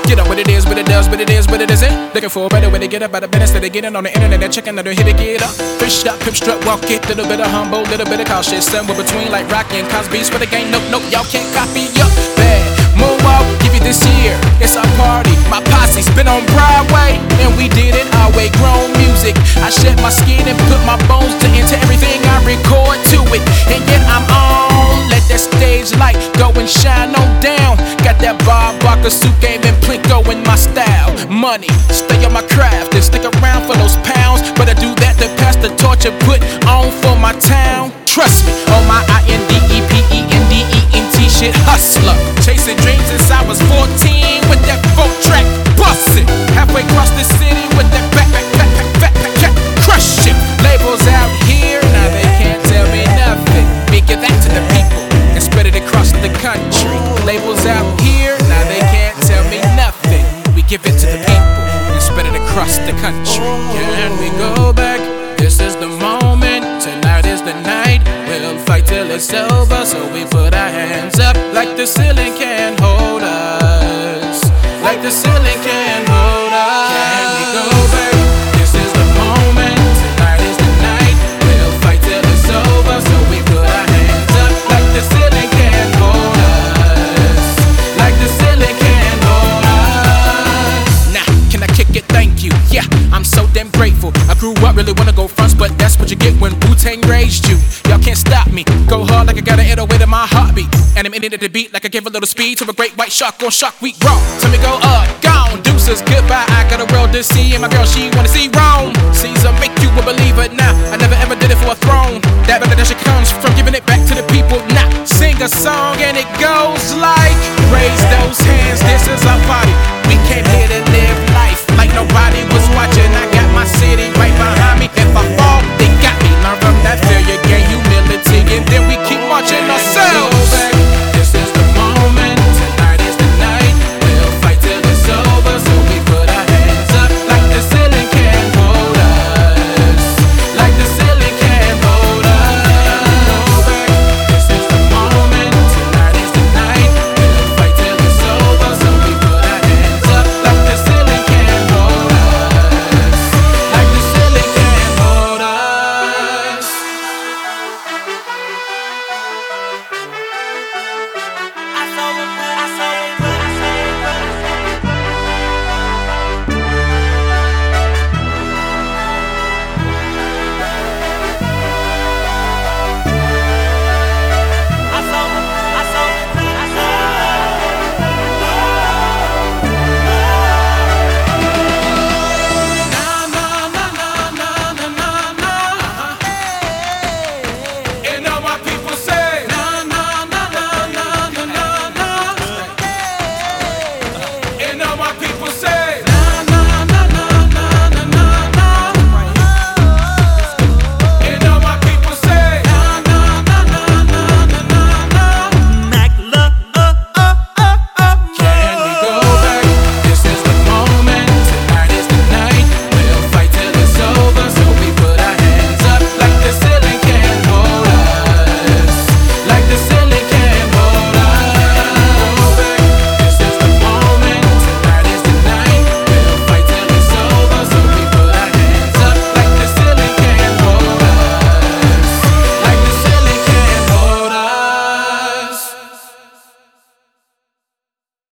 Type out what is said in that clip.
Get up what it is, what it does, what it is, what it isn't. Looking for a better way to get up out of bed instead of getting on the internet and checking out a hit to get up. Fish up, pimp strut, walk it. Little bit of humble, little bit of cautious. Somewhere between like Rocky and Cosby's for the game. Nope, nope, y'all can't copy up. Bad moonwalk, give you this year. It's our party. My posse's been on Broadway, and we did it our way. Grown music. I shed my skin and put my bones into everything I record to it. And yet I'm on. Let that stage light go and shine on down. Got that Bob Barker suit game and Plinko in my style. Money, stay on my craft and stick around for those pounds. But I do that to pass the torch and put on for my town. Trust me, on my INDEPENDENT shit, hustler. Chasing dreams since I was 14 with that 4-track bustin'. Halfway across the city with that back, crush it. Labels out here, now they can't tell me nothing. We give that to the people and spread it across the country. Labels out here, now they can't tell me nothing. We give it to the people and spread it across the country. Can we go back? This is the moment. Tonight is the night. We'll fight till it's over. So we put our hands up like the ceiling can't hold us. Like the ceiling can't hold us. Can we go back? This is the moment. Tonight is the night. We'll fight till it's over. So we put our hands up like the ceiling can't hold us. Like the ceiling can't hold us. Nah, can I kick it? Thank you. Yeah, I'm so damn grateful. I grew up really wanna go fronts, but that's what you get when Wu-Tang raised you. Y'all can't stop me. Go hard like I got an 808 in my heartbeat. And I'm in it at the beat like I give a little speed to a great white shark on Shark Week. Raw, tell me go up, gone, deuces, goodbye. I got a world to see, and my girl, she wanna see Rome. Caesar make you a believer now. I never ever did it for a throne. That validation comes from giving it back to the people. Now sing a song and it goes like, raise those hands, this is our party.